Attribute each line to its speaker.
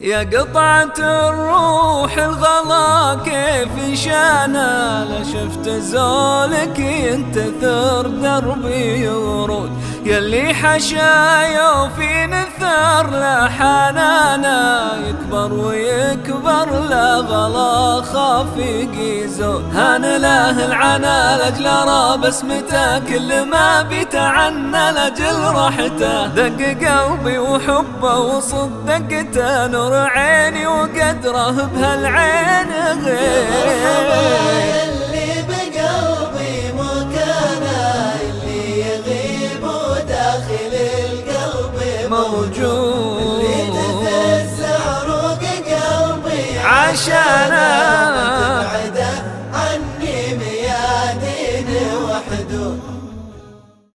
Speaker 1: يا قطعة الروح الغلا كيف شانا، لا شفت زولك ينتثر دربي ورود، يلي حشايا في نثار لا حنانا، يكبر ويكبر لا غلا خافق يزود، هان له العنا لاجل ارى بسمته، كل ما بيتعنى لاجل راحته، دق قلبي وحبه وصدقته، نور عيني وقدره بهالعين غير،
Speaker 2: اللي بقلبي مكانه، اللي يغيب وداخل القلب موجود، اللي تفزع روق قلبي
Speaker 1: عشانه